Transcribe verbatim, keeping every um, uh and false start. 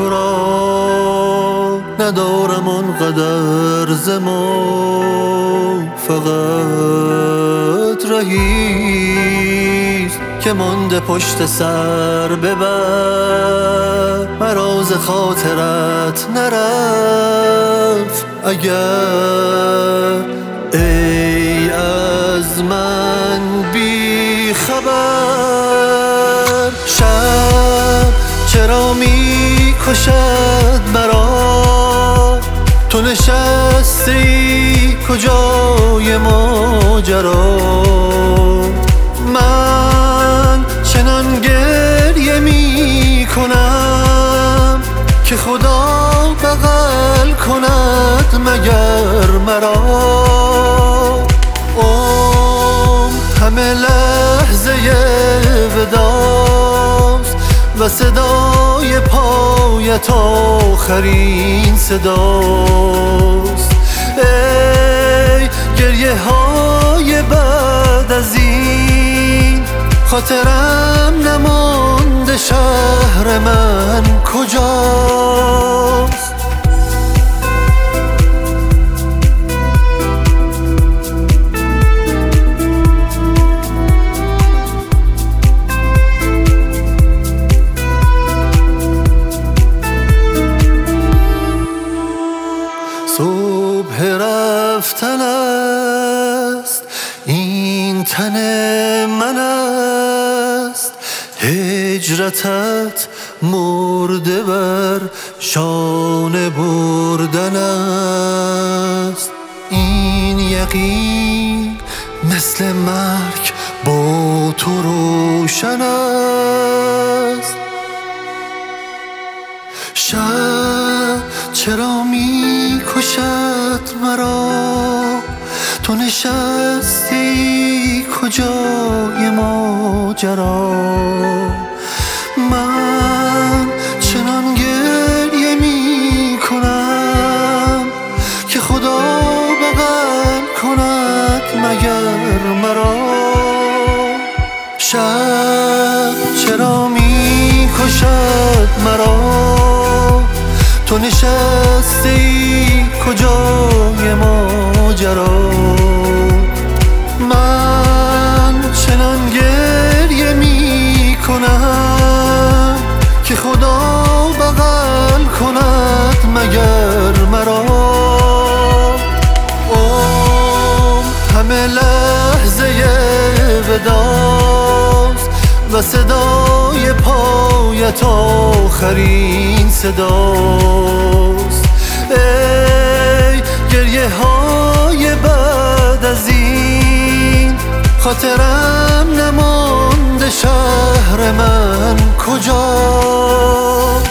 را ندارم آنقدر ز ما، فقط رهیست که مانده پشت سر ببر، مرا ز خاطرت نرفت اگر ای از من بی خبر. شب چرا می کشد مرا، تو نشستی کجای ماجرا، من چنان گریه می کنم که خدا بغل کند مگر مرا. اوم همه لحظه وداست و صدای پایت آخرین صداست. ای گریه های بعد از این، خاطرم نمانده شهر من کجاست. صبح رفتن است این تن من است، هجرتت مرده بر شانه بردن است. این یقین مثل مرگ با تو روشن است. شب چرا می کشد مرا، تو نشستی کجای ماجرا، من چنان گریه می کنم که خدا بغل کند مگر مرا. شب چرا می کشد مرا، تو نشستی کجای ماجرا، من چنان گریه می کنم که خدا بغل کند مگر مرا. اوم همه لحظه وداست و صدای پایت آخرین صداست. ای گریه های بعد از این، خاطرم نمانده شهر من کجاست.